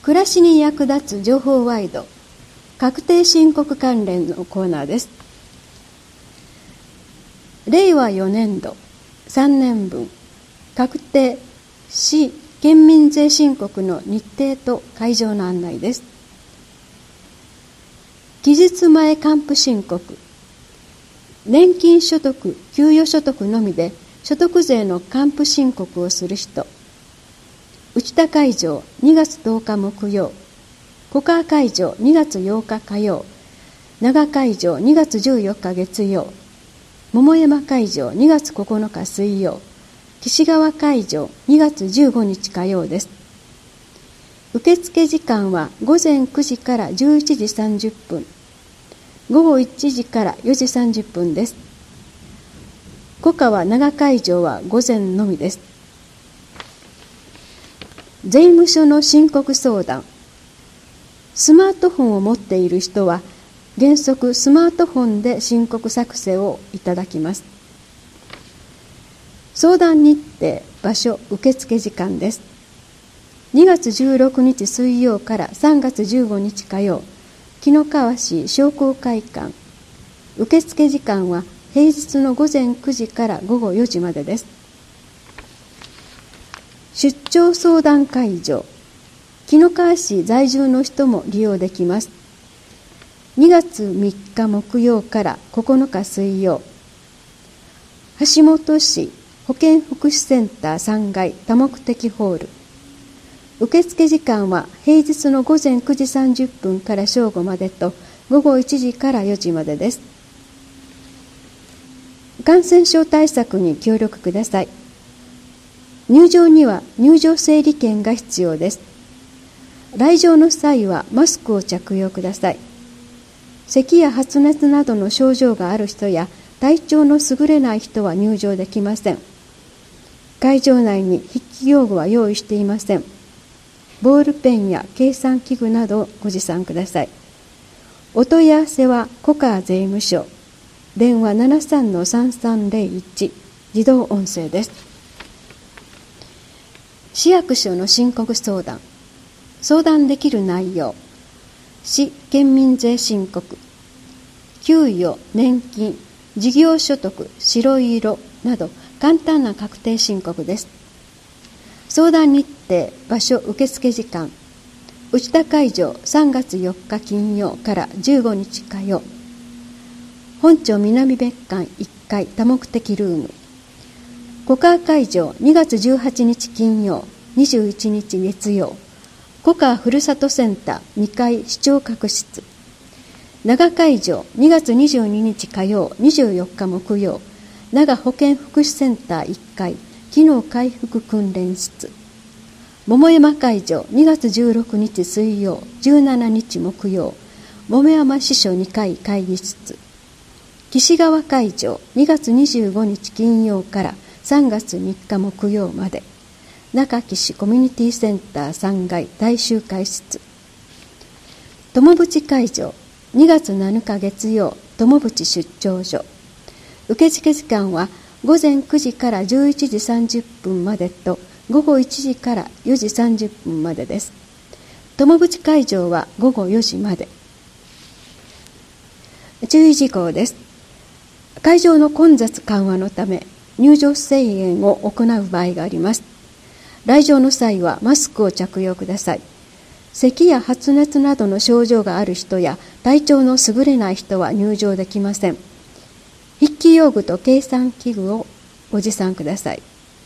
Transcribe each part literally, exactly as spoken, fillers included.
暮らしに役立つ情報ワイド確定申告関連のコーナーです。れいわよねんどさんねんぶん確定市県民税申告の日程と会場の案内です。期日前還付申告、年金所得、給与所得のみで所得税の還付申告をする人、内田会場にがつとおか木曜、小川会場にがつようか火曜、長会場にがつじゅうよっか月曜、桃山会場にがつここのか水曜、岸川会場にがつじゅうごにち火曜です。受付時間はごぜんくじからじゅういちじさんじゅっぷん、ごごいちじからよじさんじゅっぷんです。小川長会場は午前のみです。税務署の申告相談。スマートフォンを持っている人は原則スマートフォンで申告作成をいただきます。相談日程、場所、受付時間です。にがつじゅうろくにち水曜からさんがつじゅうごにち火曜、紀の川市商工会館。受付時間は平日のごぜんくじからごごよじまでです。出張相談会場。紀の川市在住の人も利用できます。にがつみっか木曜からここのか水曜、橋本市保健福祉センターさんがい多目的ホール。受付時間は平日のごぜんくじさんじゅっぷんから正午までとごごいちじからよじまでです。感染症対策に協力ください。入場には入場整理券が必要です。来場の際はマスクを着用ください。咳や発熱などの症状がある人や体調の優れない人は入場できません。会場内に筆記用具は用意していません。ボールペンや計算器具などをご持参ください。お問い合わせは小川税務署、電話 ななさんのさんさんぜろいち、自動音声です。市役所の申告相談。相談できる内容、市県民税申告、給与、年金、事業所得、白色など簡単な確定申告です。相談日程、場所、受付時間、内田会場さんがつよっか金曜からじゅうごにち火曜、本町南別館いっかい多目的ルーム、小川会場にがつじゅうはちにち金曜、にじゅういちにち月曜、小川ふるさとセンターにかい視聴覚室、長会場にがつにじゅうににち火曜、にじゅうよっか木曜、長保健福祉センターいっかい機能回復訓練室、桃山会場にがつじゅうろくにち水曜、じゅうしちにち木曜、桃山支所にかい会議室、岸川会場にがつにじゅうごにち金曜からさんがつみっか木曜まで、中岸コミュニティセンターさんがい大集会室、友淵会場にがつなのか月曜、友淵出張所。受付時間はごぜんくじからじゅういちじさんじゅっぷんまでとごごいちじからよじさんじゅっぷんまでです。友淵会場はごごよじまで。注意事項です。会場の混雑緩和のため入場制限を行う場合があります。来場の際はマスクを着用ください。咳や発熱などの症状がある人や体調の優れない人は入場できません。筆記用具と計算器具をご持参ください。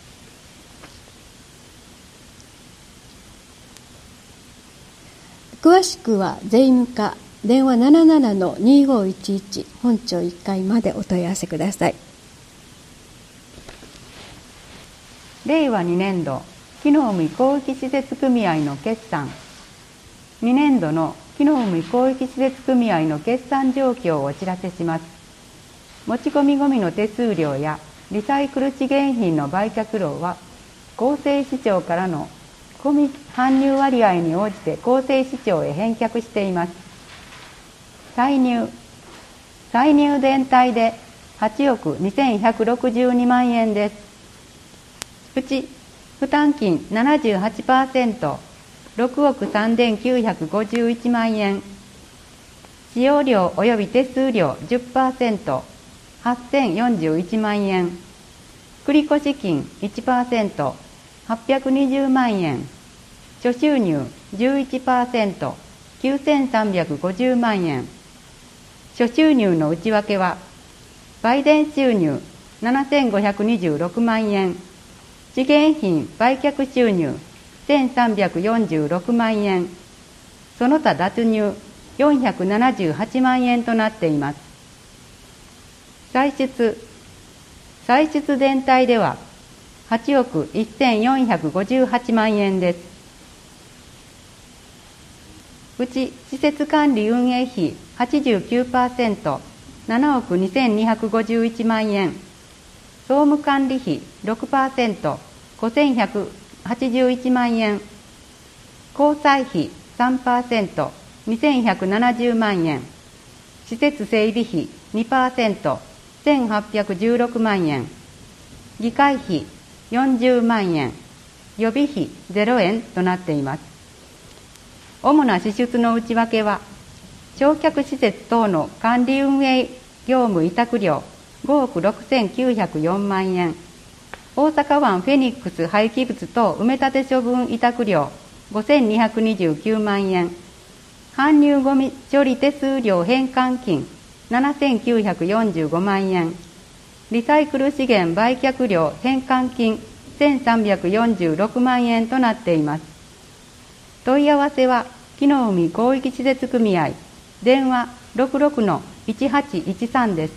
詳しくは税務課電話 ななななのにごいちいち 本町いっかいまでお問い合わせください。 れいわにねんど木の海広域施設組合の決算。にねんどの木の海広域施設組合の決算状況をお知らせします。持ち込みごみの手数料やリサイクル資源品の売却料は公正市場からのゴミ搬入割合に応じて公正市場へ返却しています。歳入歳入全体ではちおくにせんひゃくろくじゅうにまんえんです。うち負担金 ななじゅうはちパーセント、 ろくおくさんぜんきゅうひゃくごじゅういちまんえん、使用料及び手数料 じゅっパーセント、はっせんよんじゅういちまんえん、繰越金 いちパーセント、はっぴゃくにじゅうまんえん、諸収入 じゅういちパーセント、きゅうせんさんびゃくごじゅうまんえん、諸収入の内訳は、売電収入ななせんごひゃくにじゅうろくまんえん、資源品売却収入せんさんびゃくよんじゅうろくまんえん、その他脱入よんひゃくななじゅうはちまんえんとなっています。歳出歳出全体でははちおくせんよんひゃくごじゅうはちまんえんです。うち施設管理運営費 はちじゅうきゅうパーセント、ななおくにせんにひゃくごじゅういちまんえん、総務管理費 ろくパーセント、ごせんひゃくはちじゅういちまんえん、交際費 さんパーセント、にせんひゃくななじゅうまんえん、施設整備費 にパーセント、せんはっぴゃくじゅうろくまんえん、議会費よんじゅうまんえん、予備費ゼロえんとなっています。主な支出の内訳は、焼却施設等の管理運営業務委託料ごおくろくせんきゅうひゃくよんまんえん、大阪湾フェニックス廃棄物等埋め立て処分委託料ごせんにひゃくにじゅうきゅうまんえん、搬入ごみ処理手数料返還金ななせんきゅうひゃくよんじゅうごまんえん、リサイクル資源売却料返還金せんさんびゃくよんじゅうろくまんえんとなっています。問い合わせは木の海広域施設組合、電話 ろくろくのいちはちいちさん です。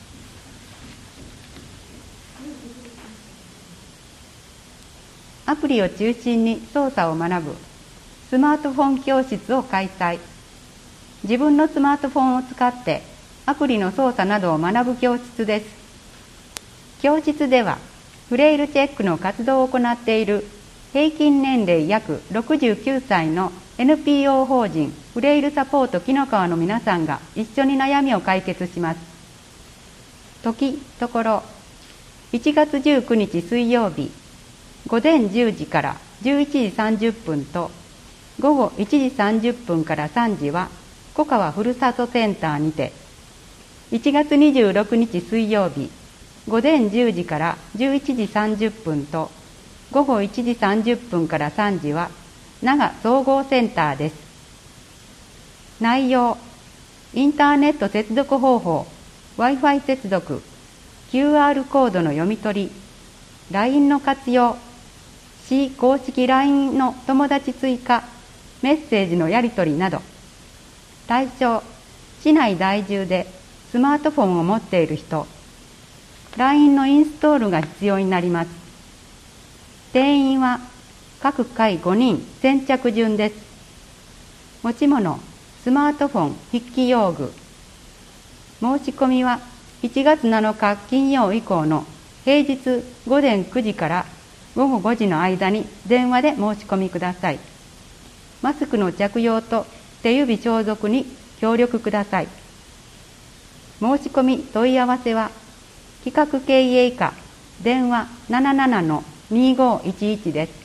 アプリを中心に操作を学ぶスマートフォン教室を開催。自分のスマートフォンを使ってアプリの操作などを学ぶ教室です。教室ではフレイルチェックの活動を行っている平均年齢約ろくじゅうきゅうさいの エヌピーオー 法人フレイルサポート紀の川の皆さんが一緒に悩みを解決します。時ところいちがつじゅうくにち水曜日午前じゅうじからじゅういちじさんじゅっぷんと午後いちじさんじゅっぷんからさんじは小川ふるさとセンターにて、いちがつにじゅうろくにち水曜日午前じゅうじからじゅういちじさんじゅっぷんと午後いちじさんじゅっぷんからさんじは長総合センターです。内容、インターネット接続方法、Wi-Fi 接続、キューアール コードの読み取り、ライン の活用、市公式 ライン の友達追加、メッセージのやり取りなど。対象、市内在住でスマートフォンを持っている人、ライン のインストールが必要になります。定員は各回ごにん先着順です。持ち物、スマートフォン筆記用具。申し込みはいちがつなのか金曜以降の平日午前くじから午後ごじの間に電話で申し込みください。マスクの着用と手指消毒に協力ください。申し込み問い合わせは企画経営課電話 ななななのにごいちいち です。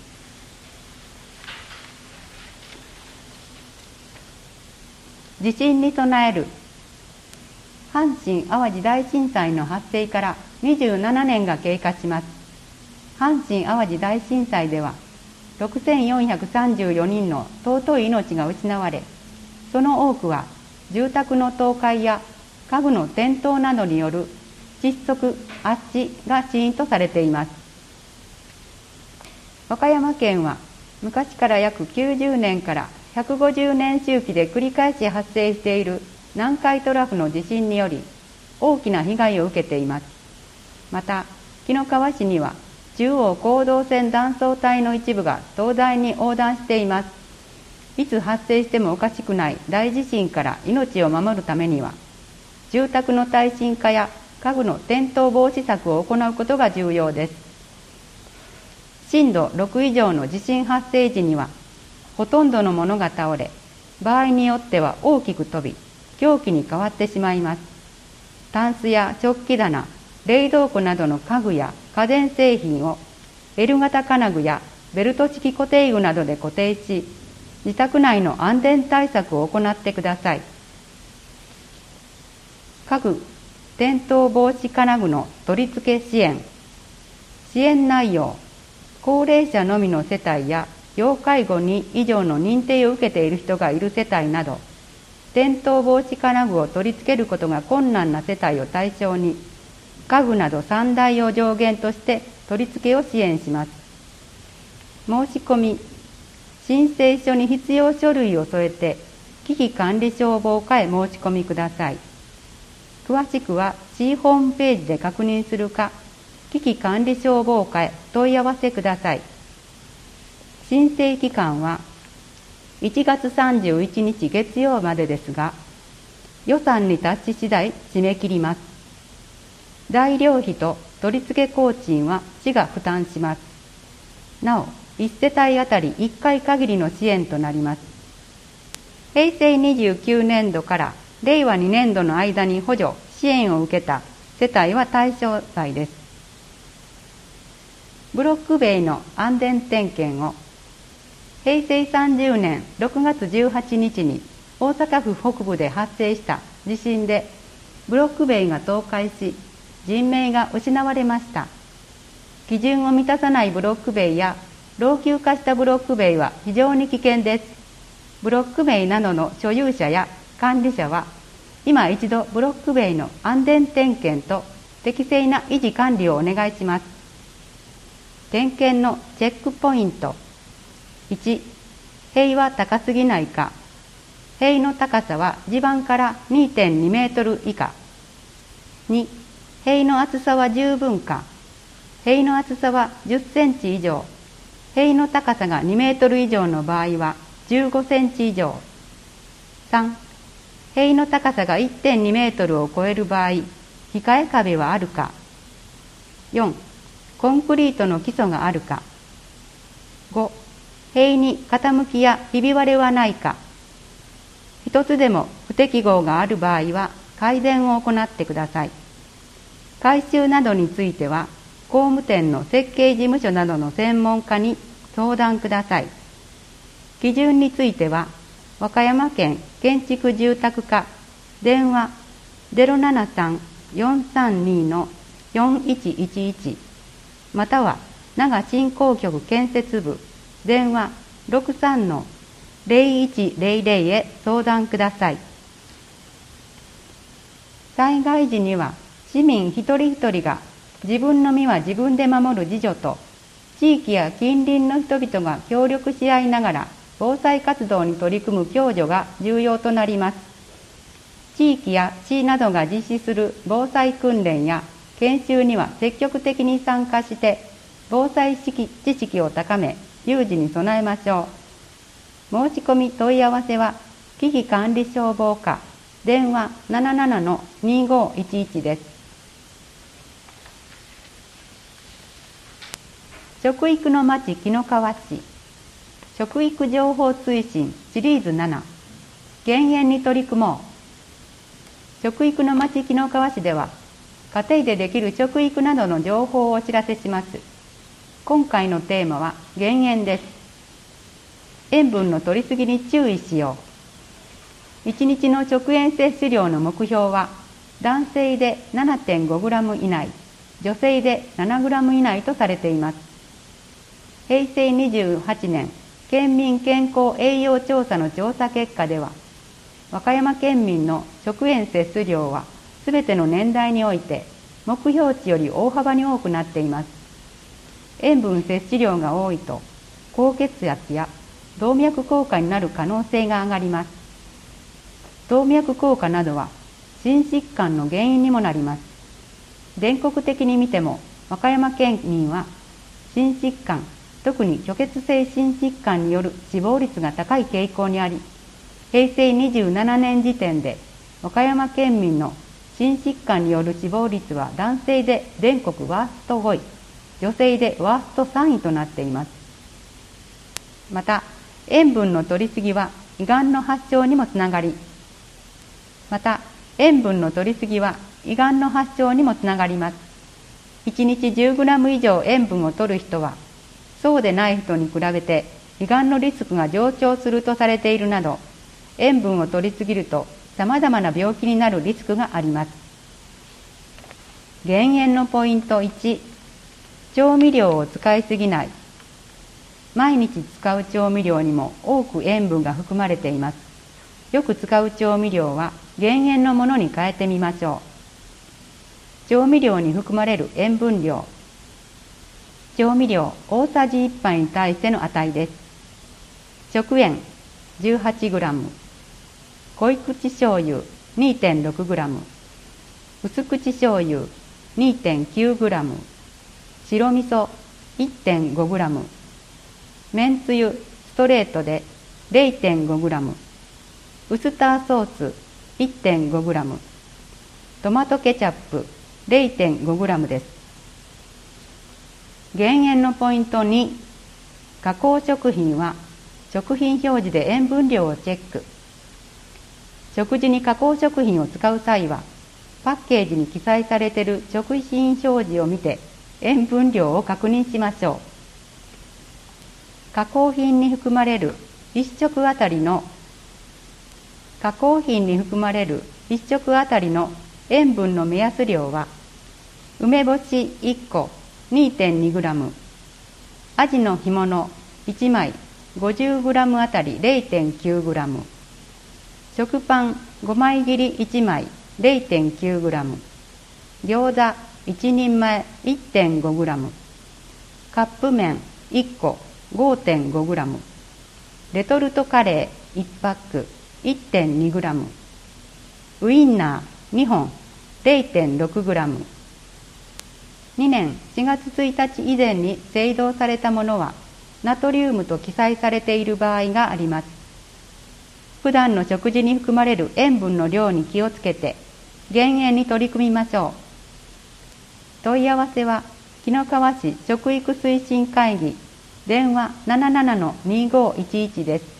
地震に備える。阪神・淡路大震災の発生からにじゅうななねんが経過します。阪神・淡路大震災ではろくせんよんひゃくさんじゅうよにんの尊い命が失われ、その多くは住宅の倒壊や家具の転倒などによる窒息・圧死が死因とされています。和歌山県は昔から約きゅうじゅうねんからひゃくごじゅうねん周期で繰り返し発生している南海トラフの地震により大きな被害を受けています。また紀の川市には中央高動線断層帯の一部が東西に横断しています。いつ発生してもおかしくない大地震から命を守るためには、住宅の耐震化や家具の転倒防止策を行うことが重要です。震度ろく以上の地震発生時には、ほとんどのものが倒れ、場合によっては大きく飛び、凶器に変わってしまいます。タンスや食器棚、冷凍庫などの家具や家電製品を L 型金具やベルト式固定具などで固定し、 自宅内の安全対策を行ってください。家具転倒防止金具の取り付け支援。支援内容、高齢者のみの世帯や要介護に以上の認定を受けている人がいる世帯など、転倒防止金具を取り付けることが困難な世帯を対象に、家具などさんだいを上限として取り付けを支援します。申し込み、申請書に必要書類を添えて、危機管理消防課へ申し込みください。詳しくは市ホームページで確認するか、危機管理消防課へ問い合わせください。申請期間はいちがつさんじゅういちにち月曜までですが、予算に達し次第締め切ります。材料費と取り付け工賃は市が負担します。なお、いち世帯あたりいっかい限りの支援となります。へいせいにじゅうきゅうねんどかられいわにねんどの間に補助・支援を受けた世帯は対象外です。ブロック塀の安全点検を。へいせいさんじゅうねんろくがつじゅうはちにちに大阪府北部で発生した地震でブロック塀が倒壊し、人命が失われました。基準を満たさないブロック塀や老朽化したブロック塀は非常に危険です。ブロック塀などの所有者や管理者は、今一度ブロック塀の安全点検と適正な維持管理をお願いします。点検のチェックポイント。いち、塀は高すぎないか。塀の高さは地盤から にてんにメートル以下。に、塀の厚さは十分か。塀の厚さはじゅっセンチ以上。塀の高さがにメートル以上の場合はじゅうごセンチ以上。さん、塀の高さが いってんにメートルを超える場合、控え壁はあるか。よん、コンクリートの基礎があるか。ご、塀に傾きやひび割れはないか。一つでも不適合がある場合は改善を行ってください。改修などについては、工務店の設計事務所などの専門家に相談ください。基準については、和歌山県建築住宅課電話 ゼロななさん よんさんに のよんいちいちいちまたは長振興局建設部電話 ろくさん のゼロいちゼロゼロ へ相談ください。災害時には市民一人一人が自分の身は自分で守る自助と、地域や近隣の人々が協力し合いながら防災活動に取り組む共助が重要となります。地域や市などが実施する防災訓練や研修には積極的に参加して、防災知識を高め、有事に備えましょう。申し込み問い合わせは、危機管理消防課、電話 なななな のにごいちいち です。食育の町紀の川市、食育情報推進シリーズなな、減塩に取り組もう。食育の町紀の川市では、家庭でできる食育などの情報をお知らせします。今回のテーマは減塩です。塩分の摂りすぎに注意しよう。いちにちの食塩摂取量の目標は、男性で ななてんごグラム 以内、女性で ななグラム 以内とされています。へいせいにじゅうはちねん県民健康栄養調査の調査結果では、和歌山県民の食塩摂取量はすべての年代において目標値より大幅に多くなっています。塩分摂取量が多いと高血圧や動脈硬化になる可能性が上がります。動脈硬化などは心疾患の原因にもなります。全国的に見ても和歌山県民は心疾患、特に虚血性心疾患による死亡率が高い傾向にあり、へいせいにじゅうななねん時点で和歌山県民の心疾患による死亡率は男性で全国ワーストごい、女性でワーストさんいとなっています。また、塩分の摂りすぎは胃がんの発症にもつながり、また、塩分の摂りすぎは胃がんの発症にもつながります。いちにち じゅうグラム 以上塩分を摂る人は、そうでない人に比べて胃がんのリスクが上昇するとされているなど、塩分を摂りすぎるとさまざまな病気になるリスクがあります。減塩のポイントいち、調味料を使いすぎない。毎日使う調味料にも多く塩分が含まれています。よく使う調味料は減塩のものに変えてみましょう。調味料に含まれる塩分量。調味料大さじいっぱいに対しての値です。食塩 じゅうはちグラム、濃い口醤油 にてんろくグラム、薄口醤油 にてんきゅうグラム、白味噌 いってんごグラム、めんつゆストレートで れいてんごグラム、ウスターソース いってんごグラム、トマトケチャップ れいてんごグラムです。減塩のポイントに、加工食品は食品表示で塩分量をチェック。食事に加工食品を使う際は、パッケージに記載されている食品表示を見て塩分量を確認しましょう。加工品に含まれるいっ食あたりの加工品に含まれるいっ食あたりの塩分の目安量は、梅干しいっこ にてんにグラム、アジの干物いちまい ごじゅうグラム あたり れいてんきゅうグラム、食パンごまい切りいちまい れいてんきゅうグラム、餃子いちにんまえ いってんごグラム、カップ麺いっこ ごてんごグラム、レトルトカレーいちパック いってんにグラム、ウインナーにほん れいてんろくグラム。にねんしがつついたち以前に製造されたものはナトリウムと記載されている場合があります。普段の食事に含まれる塩分の量に気をつけて減塩に取り組みましょう。問い合わせは紀の川市食育推進会議電話 ななななのにごいちいちです。